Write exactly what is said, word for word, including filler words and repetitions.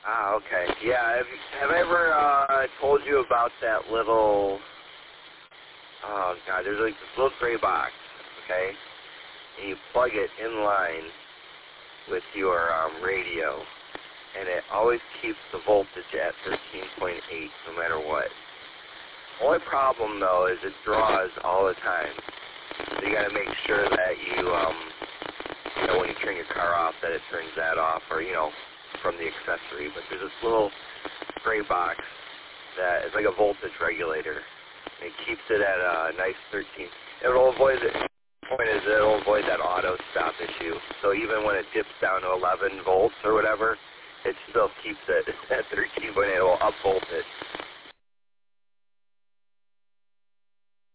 Ah, okay. Yeah, have, have I ever uh, told you about that little, oh, God, there's like this little gray box, okay? And you plug it in line with your um, radio, and it always keeps the voltage at thirteen point eight no matter what. Only problem, though, is it draws all the time. So you got to make sure that you, um, you know, when you turn your car off, that it turns that off, or, you know, from the accessory. But there's this little gray box that is like a voltage regulator. It keeps it at a nice thirteen. It'll avoid it. The point is it'll avoid that auto stop issue. So even when it dips down to eleven volts or whatever, it still keeps it at thirteen point eight. It will upvolt it.